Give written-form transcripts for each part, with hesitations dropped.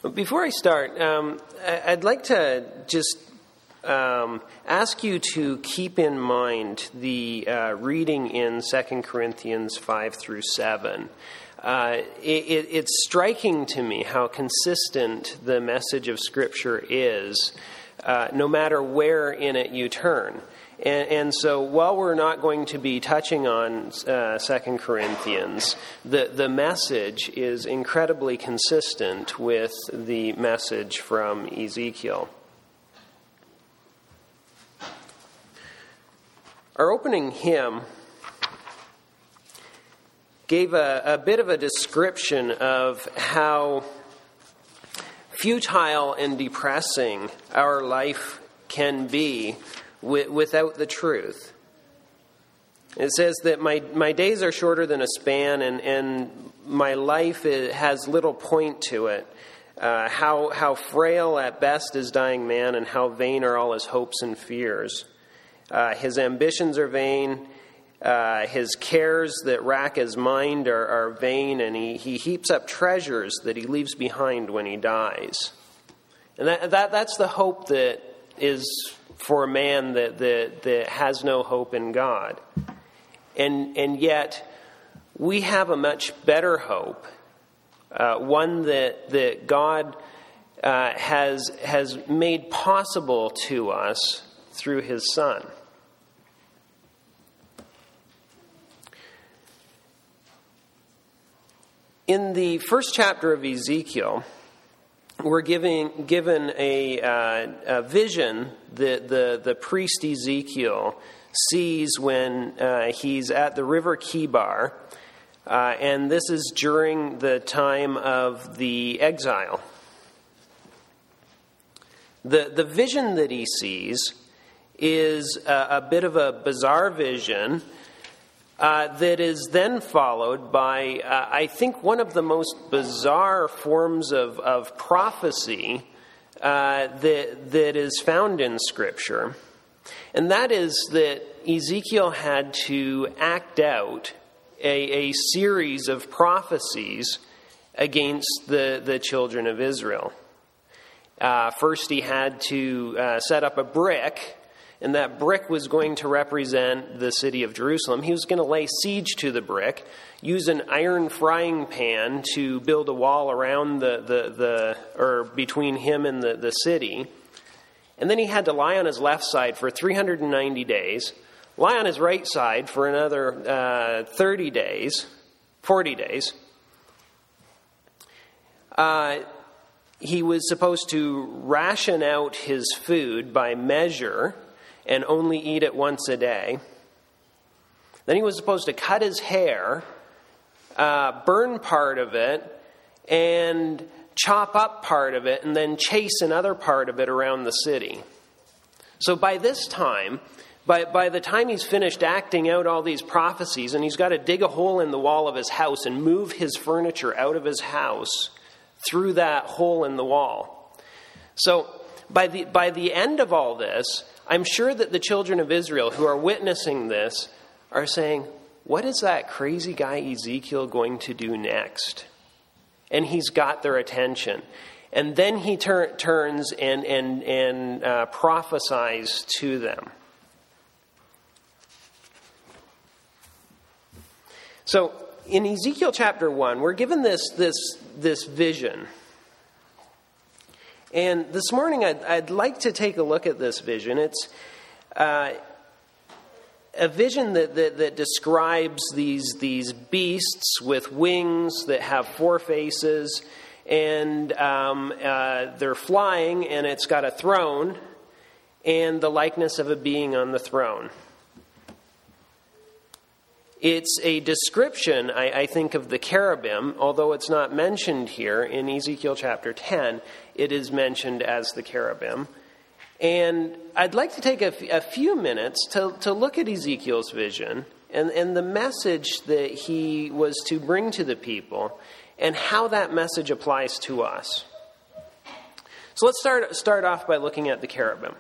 Before I start, I'd like to just ask you to keep in mind the reading in 2 Corinthians 5 through 7. It's striking to me how consistent the message of Scripture is, no matter where in it you turn. And so while we're not going to be touching on 2 Corinthians, the message is incredibly consistent with the message from Ezekiel. Our opening hymn gave a bit of a description of how futile and depressing our life can be without the truth. It says that my days are shorter than a span, and my life has little point to it. How frail at best is dying man, and how vain are all his hopes and fears. His ambitions are vain. His cares that rack his mind are vain, and he heaps up treasures that he leaves behind when he dies. And that's the hope that is for a man that has no hope in God. And yet, we have a much better hope, one that God has made possible to us through His Son. In the first chapter of Ezekiel, we're given a vision that the priest Ezekiel sees when he's at the river Kibar, and this is during the time of the exile. The vision that he sees is a bit of a bizarre vision that is then followed by, I think, one of the most bizarre forms of prophecy that is found in Scripture. And that is that Ezekiel had to act out a series of prophecies against the children of Israel. First, he had to set up a brick, and that brick was going to represent the city of Jerusalem. He was going to lay siege to the brick, use an iron frying pan to build a wall around or between him and the city. And then he had to lie on his left side for 390 days, lie on his right side for another 40 days. He was supposed to ration out his food by measure and only eat it once a day. Then he was supposed to cut his hair, burn part of it, and chop up part of it, and then chase another part of it around the city. So by this time, by the time he's finished acting out all these prophecies, and he's got to dig a hole in the wall of his house and move his furniture out of his house through that hole in the wall. So by the end of all this, I'm sure that the children of Israel who are witnessing this are saying, what is that crazy guy Ezekiel going to do next? And he's got their attention. And then he turns and prophesies to them. So in Ezekiel chapter 1, we're given this vision. And this morning, I'd like to take a look at this vision. It's a vision that describes these beasts with wings that have four faces, and they're flying, and it's got a throne and the likeness of a being on the throne. It's a description, I think, of the cherubim, although it's not mentioned here in Ezekiel chapter 10. It is mentioned as the cherubim. And I'd like to take a few minutes to look at Ezekiel's vision and the message that he was to bring to the people and how that message applies to us. So let's start off by looking at the cherubim.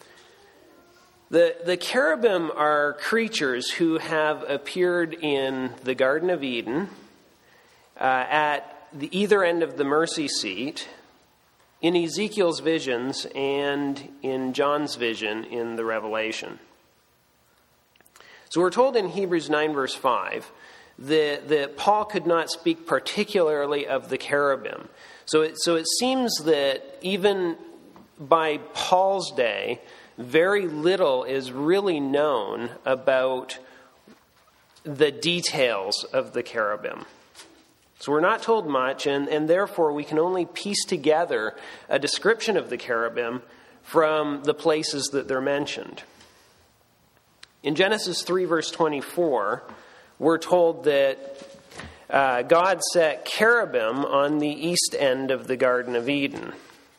The cherubim are creatures who have appeared in the Garden of Eden at the either end of the mercy seat in Ezekiel's visions and in John's vision in the Revelation. So we're told in Hebrews 9 verse 5 that Paul could not speak particularly of the cherubim. So it seems that even by Paul's day, very little is really known about the details of the cherubim. So we're not told much, and therefore we can only piece together a description of the cherubim from the places that they're mentioned. In Genesis 3 verse 24, we're told that God set cherubim on the east end of the Garden of Eden.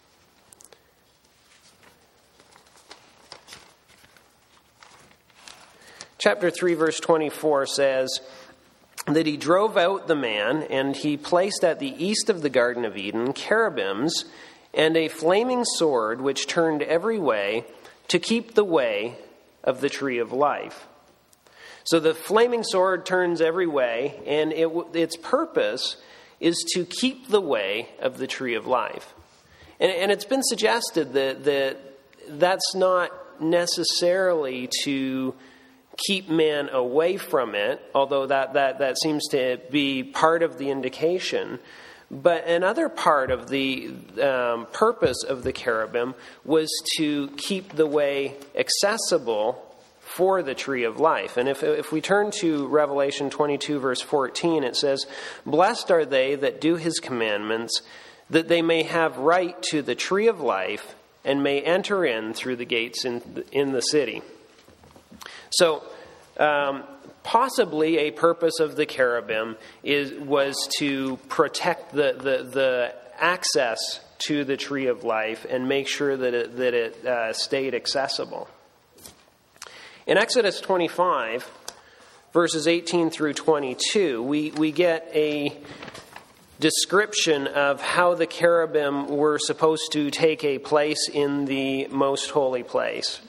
Chapter 3 verse 24 says that he drove out the man, and he placed at the east of the Garden of Eden cherubims and a flaming sword which turned every way to keep the way of the tree of life. So the flaming sword turns every way, and its purpose is to keep the way of the tree of life. And it's been suggested that that's not necessarily to keep man away from it, although that seems to be part of the indication. But another part of the purpose of the cherubim was to keep the way accessible for the tree of life. And if we turn to Revelation 22 verse 14, it says, "Blessed are they that do his commandments, that they may have right to the tree of life and may enter in through the gates in the city." So, possibly a purpose of the cherubim was to protect the access to the tree of life and make sure that it stayed accessible. In Exodus 25, verses 18 through 22, we get a description of how the cherubim were supposed to take a place in the most holy place.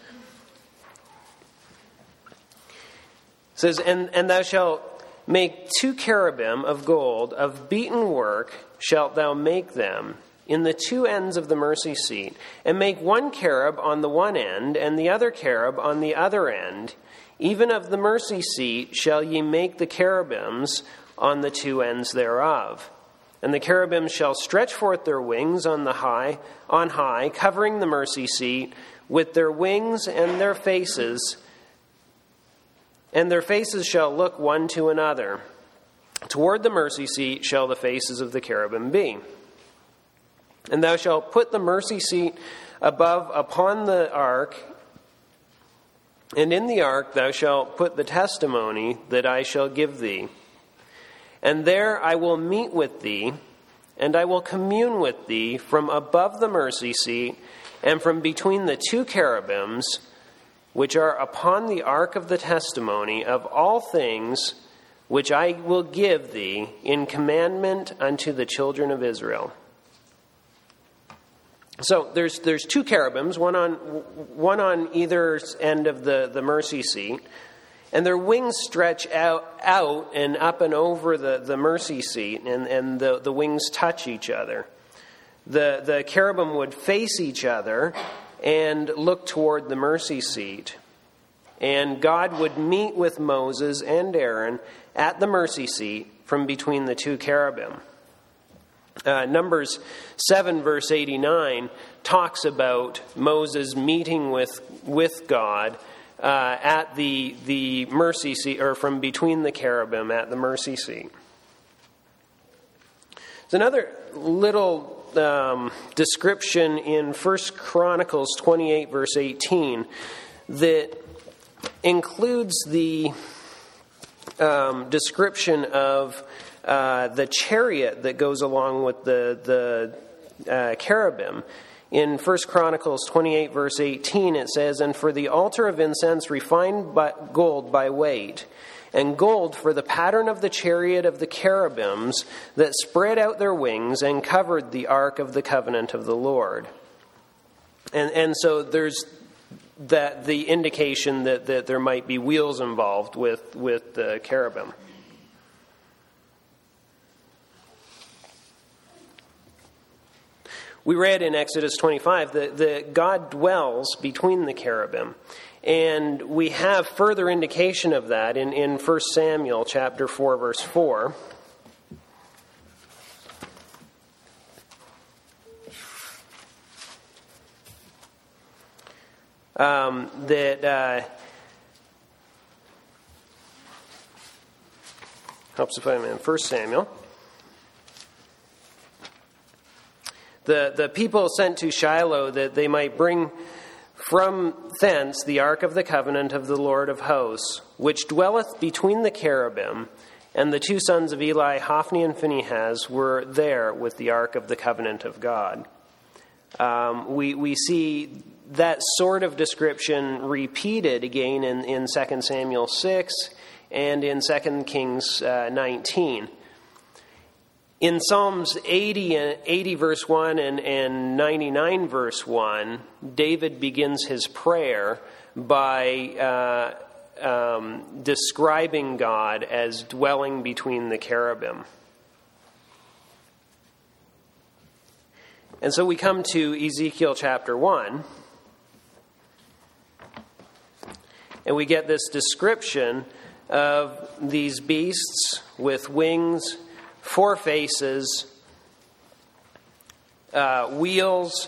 It says, and thou shalt make 2 cherubim of gold, of beaten work shalt thou make them, in the 2 ends of the mercy seat, and make 1 cherub on the one end, and the other cherub on the other end. Even of the mercy seat shall ye make the cherubims on the 2 ends thereof. And the cherubims shall stretch forth their wings on high, covering the mercy seat with their wings and their faces shall look one to another. Toward the mercy seat shall the faces of the cherubim be. And thou shalt put the mercy seat above upon the ark, and in the ark thou shalt put the testimony that I shall give thee. And there I will meet with thee, and I will commune with thee from above the mercy seat, and from between the 2 cherubims, which are upon the ark of the testimony of all things which I will give thee in commandment unto the children of Israel. So there's 2 cherubims, one on either end of the mercy seat, and their wings stretch out and up and over the mercy seat, and the wings touch each other. The cherubim would face each other and look toward the mercy seat. And God would meet with Moses and Aaron at the mercy seat from between the 2 cherubim. Numbers 7 verse 89 talks about Moses meeting with God at the mercy seat, or from between the cherubim at the mercy seat. There's another little description in 1 Chronicles 28 verse 18 that includes the description of the chariot that goes along with the cherubim. In 1 Chronicles 28 verse 18 it says, "And for the altar of incense refined gold by weight, and gold for the pattern of the chariot of the cherubims that spread out their wings and covered the ark of the covenant of the Lord." And so there's the indication that there might be wheels involved with the cherubim. We read in Exodus 25 that God dwells between the cherubim. And we have further indication of that in 1 Samuel chapter 4, verse 4. Helps if I'm in 1 Samuel. The people sent to Shiloh that they might bring from thence the ark of the covenant of the Lord of hosts, which dwelleth between the cherubim, and the two sons of Eli, Hophni and Phinehas, were there with the ark of the covenant of God. We see that sort of description repeated again in 2 Samuel 6 and in 2 Kings 19. In Psalms 80 verse 1 and 99 verse 1, David begins his prayer by describing God as dwelling between the cherubim. And so we come to Ezekiel chapter 1, and we get this description of these beasts with wings, 4 faces, wheels,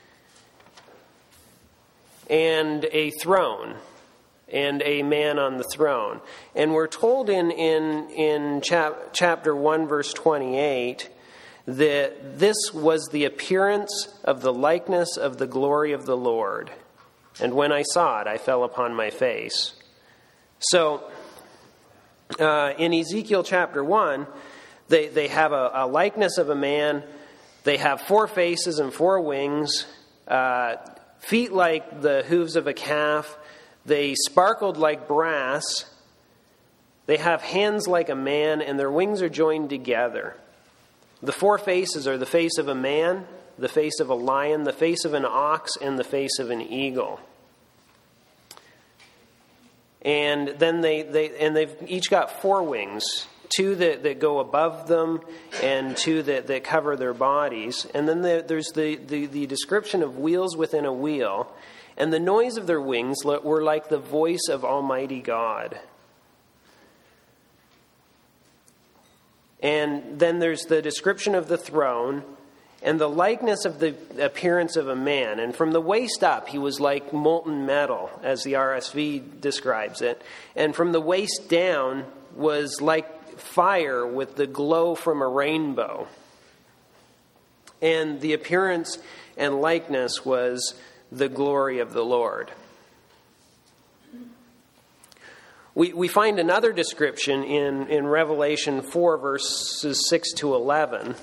and a throne, and a man on the throne. And we're told in chapter 1, verse 28, that this was the appearance of the likeness of the glory of the Lord. And when I saw it, I fell upon my face. So, in Ezekiel chapter 1, they have a likeness of a man. They have 4 faces and 4 wings, feet like the hooves of a calf. They sparkled like brass. They have hands like a man, and their wings are joined together. The 4 faces are the face of a man, the face of a lion, the face of an ox, and the face of an eagle. And then they've each got 4 wings, 2 that go above them, and 2 that cover their bodies. And then there's the description of wheels within a wheel, and the noise of their wings were like the voice of Almighty God. And then there's the description of the throne and the likeness of the appearance of a man. And from the waist up, he was like molten metal, as the RSV describes it. And from the waist down was like fire with the glow from a rainbow. And the appearance and likeness was the glory of the Lord. We find another description in Revelation 4, verses 6 to 11.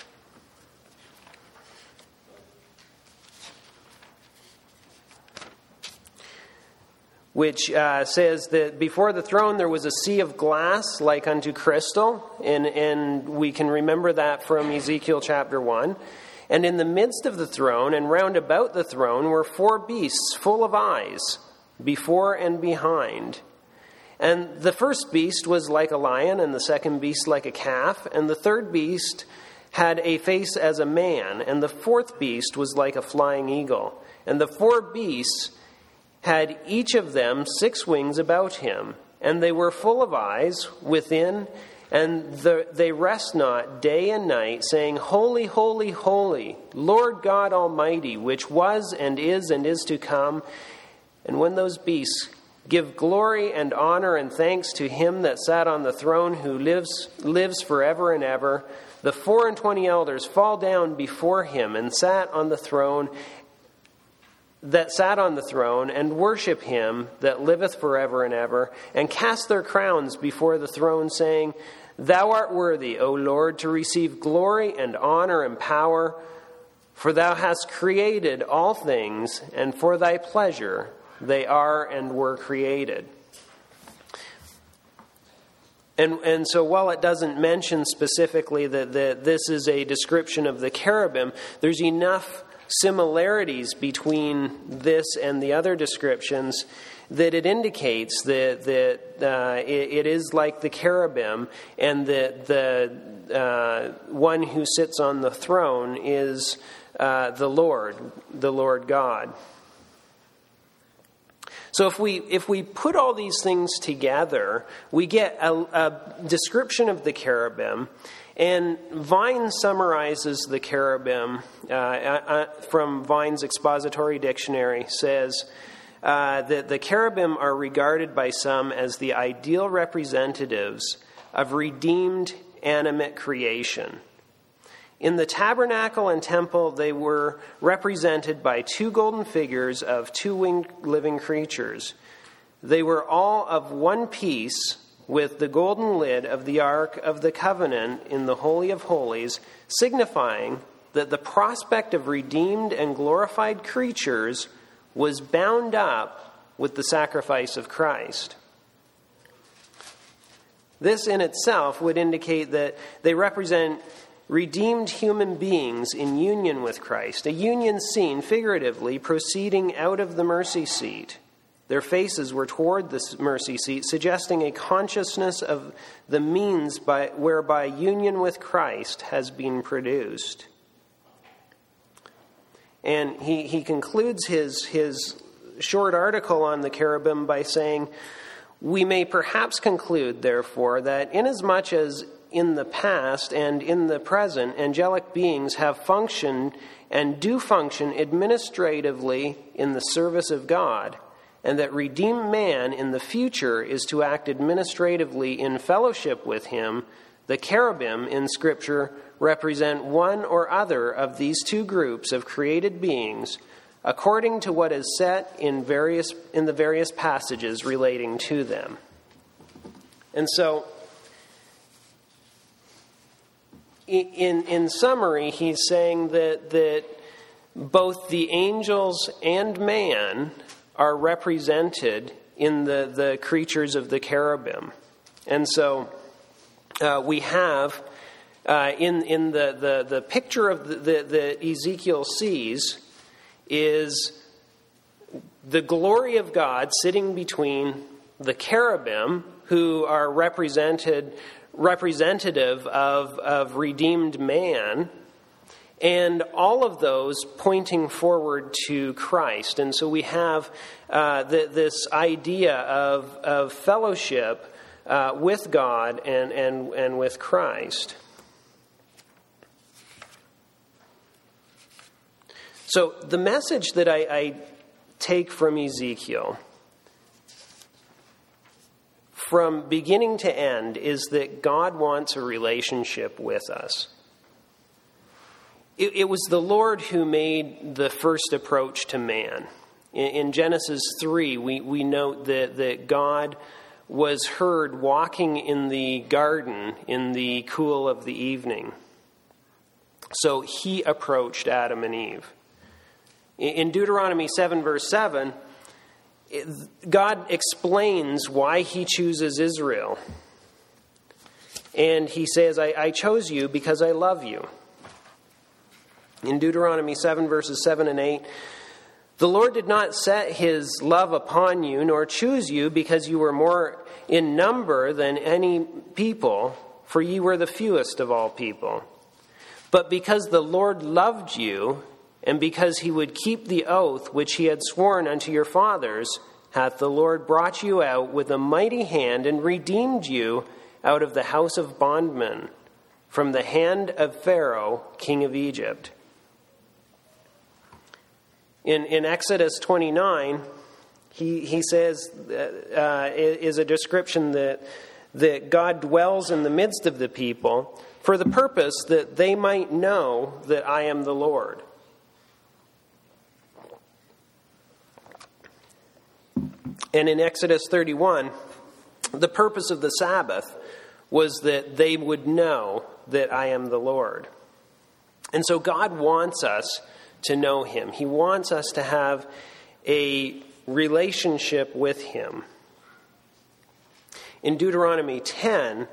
Which says that before the throne there was a sea of glass like unto crystal. And we can remember that from Ezekiel chapter 1. And in the midst of the throne and round about the throne were 4 beasts full of eyes, before and behind. And the first beast was like a lion, and the second beast like a calf, and the third beast had a face as a man, and the 4th beast was like a flying eagle. And the 4 beasts had each of them 6 wings about him, and they were full of eyes within, and they rest not day and night, saying, Holy, holy, holy, Lord God Almighty, which was and is to come. And when those beasts give glory and honor and thanks to him that sat on the throne, who lives forever and ever, the 24 elders fall down before him and sat on the throne, and worship him that liveth forever and ever, and cast their crowns before the throne, saying, Thou art worthy, O Lord, to receive glory and honor and power, for thou hast created all things, and for thy pleasure they are and were created. And so while it doesn't mention specifically that this is a description of the cherubim, there's enough similarities between this and the other descriptions that it indicates that it is like the cherubim, and that the one who sits on the throne is the Lord God. So if we put all these things together, we get a description of the cherubim, and Vine summarizes the cherubim from Vine's Expository Dictionary, says that the cherubim are regarded by some as the ideal representatives of redeemed animate creation. In the tabernacle and temple, they were represented by two golden figures of two winged living creatures. They were all of one piece with the golden lid of the Ark of the Covenant in the Holy of Holies, signifying that the prospect of redeemed and glorified creatures was bound up with the sacrifice of Christ. This in itself would indicate that they represent redeemed human beings in union with Christ, a union seen figuratively proceeding out of the mercy seat. Their faces were toward the mercy seat, suggesting a consciousness of the means whereby union with Christ has been produced. And he concludes his short article on the cherubim by saying, "We may perhaps conclude, therefore, that inasmuch as in the past and in the present, angelic beings have functioned and do function administratively in the service of God, and that redeemed man in the future is to act administratively in fellowship with him, the cherubim in Scripture represent one or other of these two groups of created beings, according to what is set in the various passages relating to them." And so, in summary, he's saying that both the angels and man are represented in the creatures of the cherubim. And so we have in the picture of that Ezekiel sees is the glory of God sitting between the cherubim, who are representative of redeemed man, and all of those pointing forward to Christ. And so we have this idea of fellowship with God and with Christ. So the message that I take from Ezekiel, from beginning to end, is that God wants a relationship with us. It was the Lord who made the first approach to man. In Genesis 3, we note that God was heard walking in the garden in the cool of the evening. So he approached Adam and Eve. In Deuteronomy 7, verse 7, God explains why he chooses Israel. And he says, I chose you because I love you. In Deuteronomy 7, verses 7 and 8, the Lord did not set his love upon you, nor choose you because you were more in number than any people, for ye were the fewest of all people. But because the Lord loved you, and because he would keep the oath which he had sworn unto your fathers, hath the Lord brought you out with a mighty hand and redeemed you out of the house of bondmen, from the hand of Pharaoh, king of Egypt. In Exodus 29, he says, is a description that God dwells in the midst of the people for the purpose that they might know that I am the Lord. And in Exodus 31, the purpose of the Sabbath was that they would know that I am the Lord. And so God wants us to know him. He wants us to have a relationship with him. In Deuteronomy 10,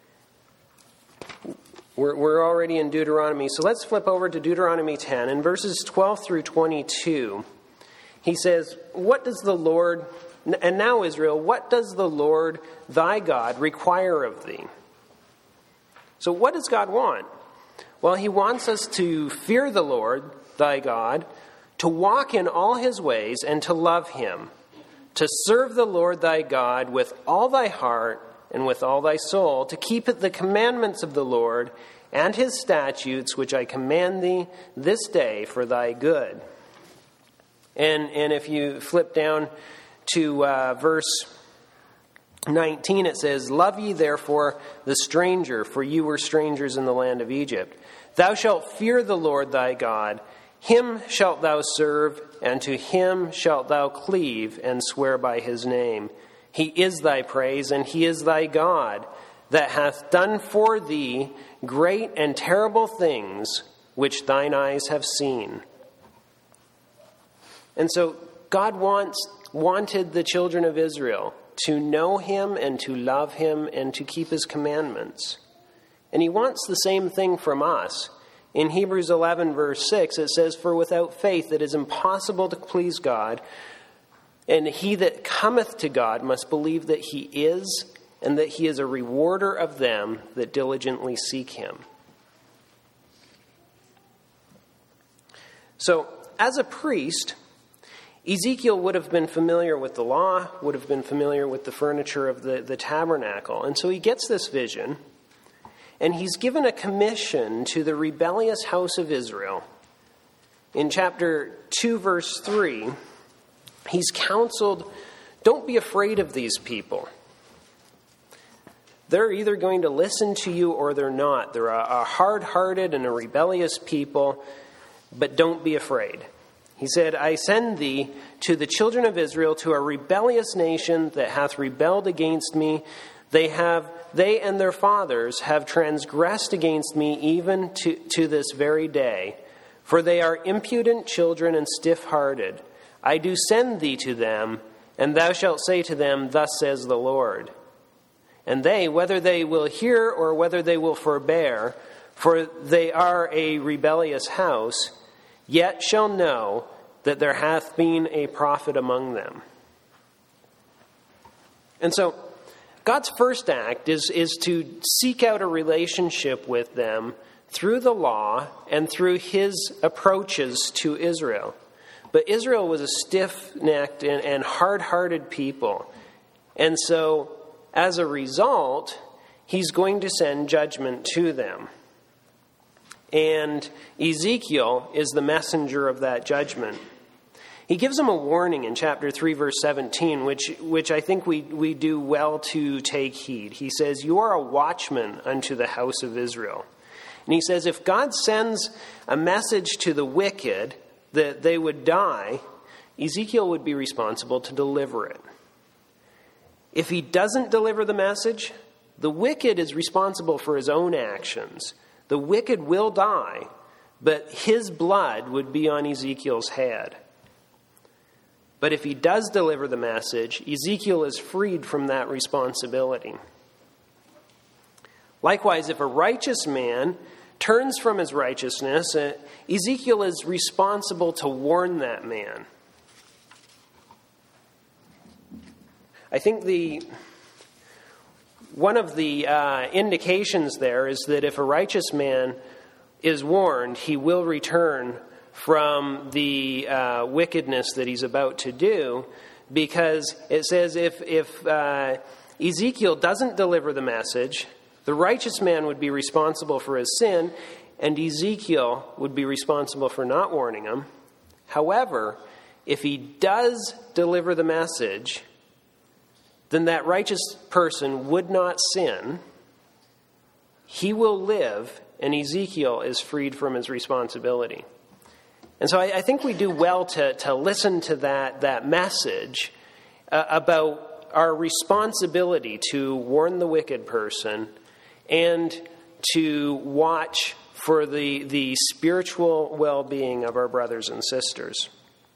we're already in Deuteronomy, so let's flip over to Deuteronomy 10. In verses 12 through 22, he says, "What does the Lord... And now, Israel, what does the Lord thy God require of thee?" So what does God want? Well, he wants us to fear the Lord, thy God, to walk in all his ways and to love him, to serve the Lord thy God with all thy heart and with all thy soul, to keep the commandments of the Lord and his statutes, which I command thee this day for thy good. And if you flip down to verse 19, it says, Love ye therefore the stranger, for you were strangers in the land of Egypt. Thou shalt fear the Lord thy God, him shalt thou serve, and to him shalt thou cleave, and swear by his name. He is thy praise, and he is thy God, that hath done for thee great and terrible things, which thine eyes have seen. And so God wanted the children of Israel to know him and to love him and to keep his commandments. And he wants the same thing from us. In Hebrews 11, verse 6, it says, For without faith it is impossible to please God, and he that cometh to God must believe that he is, and that he is a rewarder of them that diligently seek him. So, as a priest, Ezekiel would have been familiar with the law, would have been familiar with the furniture of the tabernacle. And so he gets this vision, and he's given a commission to the rebellious house of Israel. In chapter 2, verse 3, he's counseled, don't be afraid of these people. They're either going to listen to you or they're not. They're a hard-hearted and a rebellious people, but don't be afraid. He said, I send thee to the children of Israel, to a rebellious nation that hath rebelled against me. They and their fathers have transgressed against me even to this very day. For they are impudent children and stiff-hearted. I do send thee to them, and thou shalt say to them, Thus says the Lord. And they, whether they will hear or whether they will forbear, for they are a rebellious house, yet shall know that there hath been a prophet among them. And so, God's first act is to seek out a relationship with them through the law and through his approaches to Israel. But Israel was a stiff-necked and hard-hearted people. And so, as a result, he's going to send judgment to them. And Ezekiel is the messenger of that judgment. He gives them a warning in chapter 3, verse 17, which I think we do well to take heed. He says, You are a watchman unto the house of Israel. And he says, if God sends a message to the wicked that they would die, Ezekiel would be responsible to deliver it. If he doesn't deliver the message, the wicked is responsible for his own actions. The wicked will die, but his blood would be on Ezekiel's head. But if he does deliver the message, Ezekiel is freed from that responsibility. Likewise, if a righteous man turns from his righteousness, Ezekiel is responsible to warn that man. I think one of the indications there is that if a righteous man is warned, he will return from the wickedness that he's about to do, because it says if Ezekiel doesn't deliver the message, the righteous man would be responsible for his sin, and Ezekiel would be responsible for not warning him. However, if he does deliver the message, then that righteous person would not sin. He will live, and Ezekiel is freed from his responsibility. And so I think we do well to listen to that message about our responsibility to warn the wicked person and to watch for the spiritual well-being of our brothers and sisters.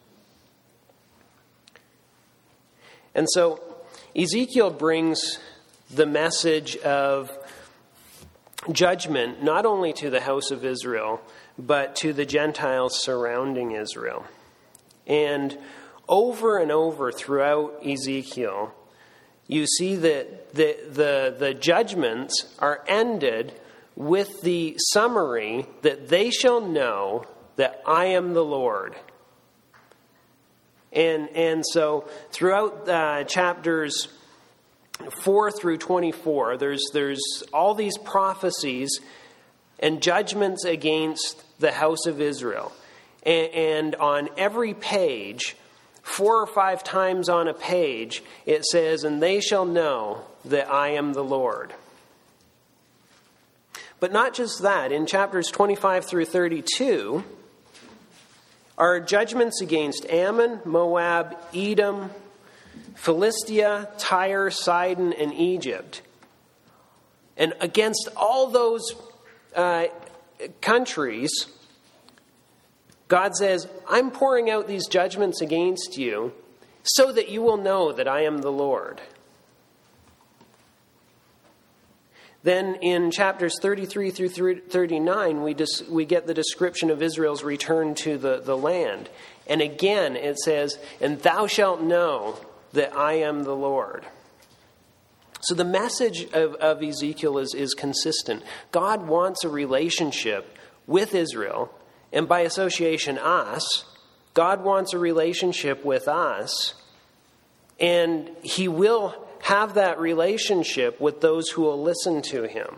And so Ezekiel brings the message of judgment not only to the house of Israel, but to the Gentiles surrounding Israel. And over throughout Ezekiel, you see that the judgments are ended with the summary that they shall know that I am the Lord. And so throughout chapters 4 through 24, there's all these prophecies and judgments against the house of Israel. And on every page, 4 or 5 times on a page, it says, "And they shall know that I am the Lord." But not just that. In chapters 25 through 32 are judgments against Ammon, Moab, Edom, Philistia, Tyre, Sidon, and Egypt. And against all those countries, God says, I'm pouring out these judgments against you so that you will know that I am the Lord. Then in chapters 33 through 39, we get the description of Israel's return to the land. And again, it says, "And thou shalt know that I am the Lord." So the message of Ezekiel is consistent. God wants a relationship with Israel, and by association us. God wants a relationship with us, and he will have that relationship with those who will listen to him.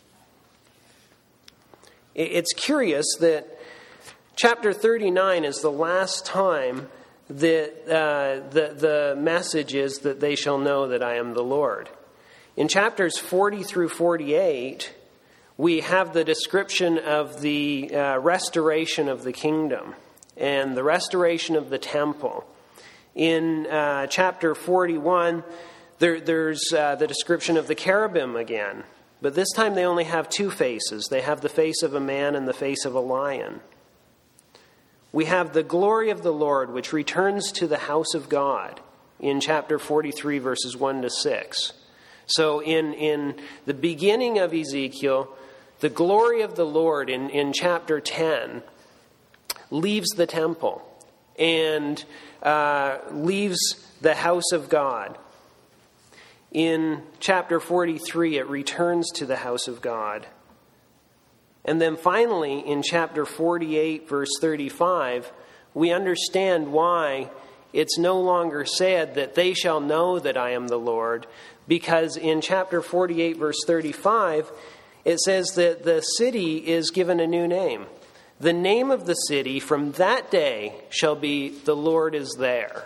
It's curious that chapter 39 is the last time that the message is that they shall know that I am the Lord. In chapters 40 through 48, we have the description of the restoration of the kingdom and the restoration of the temple. In chapter 41, there's the description of the cherubim again. But this time they only have 2 faces. They have the face of a man and the face of a lion. We have the glory of the Lord, which returns to the house of God in chapter 43, verses 1 to 6. So in the beginning of Ezekiel, the glory of the Lord in chapter 10 leaves the temple and leaves the house of God. In chapter 43, it returns to the house of God. And then finally, in chapter 48, verse 35, we understand why it's no longer said that they shall know that I am the Lord, because in chapter 48, verse 35, it says that the city is given a new name. The name of the city from that day shall be "The Lord is there."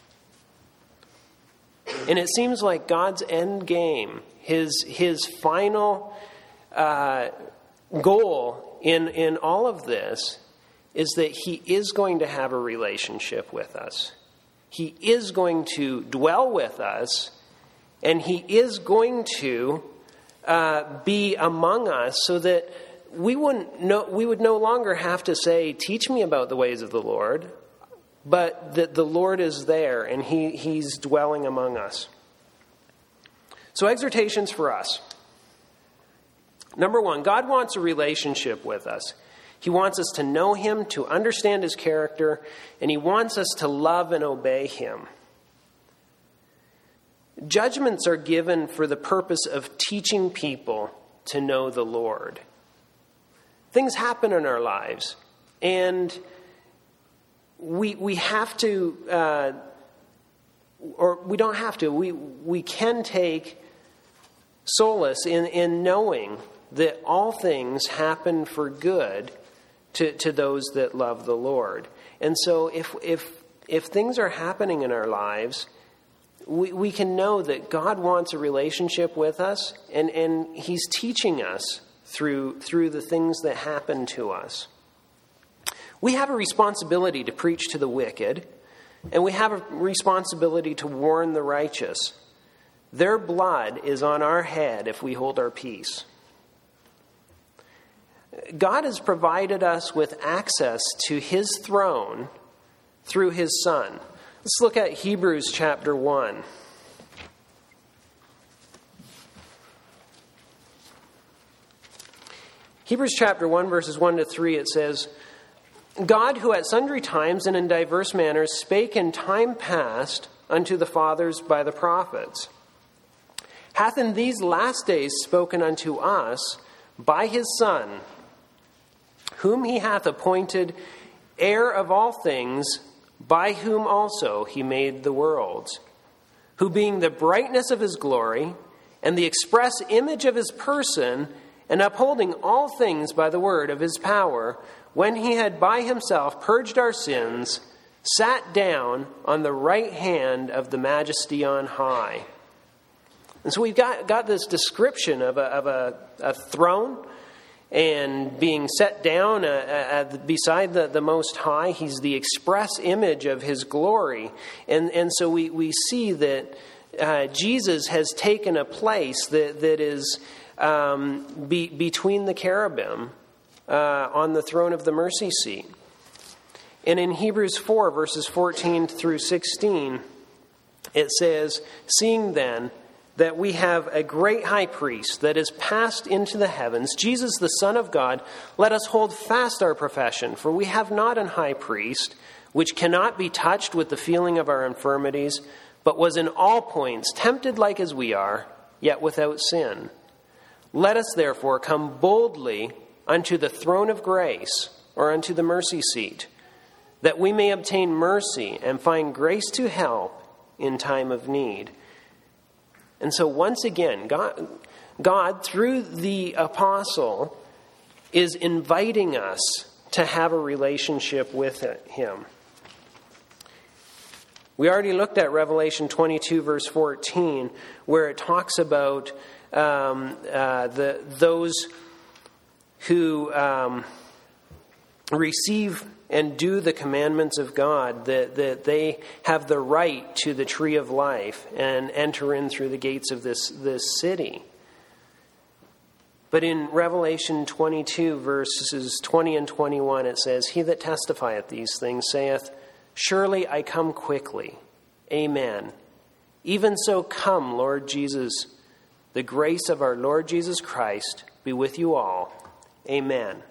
And it seems like God's end game, his final goal in all of this, is that he is going to have a relationship with us. He is going to dwell with us, and he is going to be among us so that we would no longer have to say, "Teach me about the ways of the Lord," but that the Lord is there and he's dwelling among us. So exhortations for us. Number 1, God wants a relationship with us. He wants us to know him, to understand his character, and he wants us to love and obey him. Judgments are given for the purpose of teaching people to know the Lord. Things happen in our lives, and we have to, or we don't have to, we can take solace in knowing that all things happen for good to those that love the Lord. And so if things are happening in our lives, we can know that God wants a relationship with us, and he's teaching us through the things that happen to us. We have a responsibility to preach to the wicked, and we have a responsibility to warn the righteous. Their blood is on our head if we hold our peace. God has provided us with access to his throne through his Son. Let's look at Hebrews chapter 1. Hebrews chapter 1, verses 1 to 3, it says, God, who at sundry times and in diverse manners spake in time past unto the fathers by the prophets, hath in these last days spoken unto us by his Son, whom he hath appointed heir of all things, by whom also he made the worlds, who being the brightness of his glory and the express image of his person, and upholding all things by the word of his power, when he had by himself purged our sins, sat down on the right hand of the majesty on high. And so we've got this description of a throne and being set down beside the Most High. He's the express image of his glory. And so we see that Jesus has taken a place that is between the cherubim on the throne of the mercy seat. And in Hebrews 4, verses 14 through 16, it says, "Seeing then that we have a great high priest that is passed into the heavens, Jesus the Son of God, let us hold fast our profession. For we have not an high priest which cannot be touched with the feeling of our infirmities, but was in all points tempted like as we are, yet without sin. Let us therefore come boldly unto the throne of grace," or unto the mercy seat, "that we may obtain mercy and find grace to help in time of need." And so once again, God, through the apostle, is inviting us to have a relationship with him. We already looked at Revelation 22, verse 14, where it talks about those who receive and do the commandments of God, that they have the right to the tree of life and enter in through the gates of this city. But in Revelation 22, verses 20 and 21, it says, "He that testifieth these things saith, Surely I come quickly. Amen. Even so come, Lord Jesus. The grace of our Lord Jesus Christ be with you all. Amen."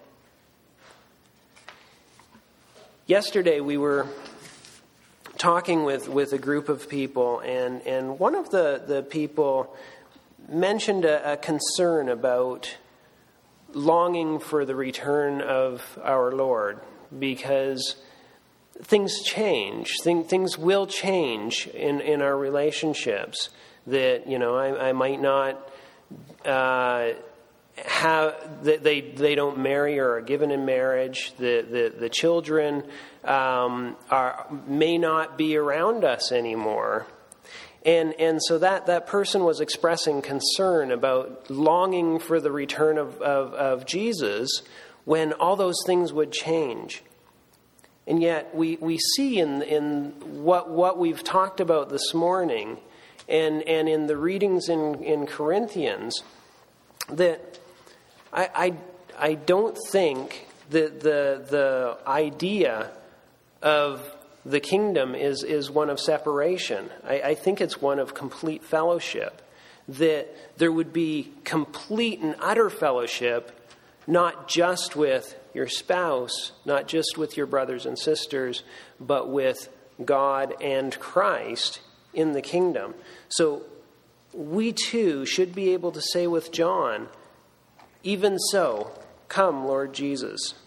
Yesterday we were talking with a group of people, and one of the people mentioned a concern about longing for the return of our Lord, because things change. Things will change in our relationships. That, I might not have, that they don't marry or are given in marriage. The children may not be around us anymore. And so that person was expressing concern about longing for the return of Jesus when all those things would change. And yet we see in what we've talked about this morning and in the readings in Corinthians that I don't think that the idea of the kingdom is one of separation. I think it's one of complete fellowship. That there would be complete and utter fellowship, not just with your spouse, not just with your brothers and sisters, but with God and Christ in the kingdom. So we too should be able to say with John, "Even so, come, Lord Jesus."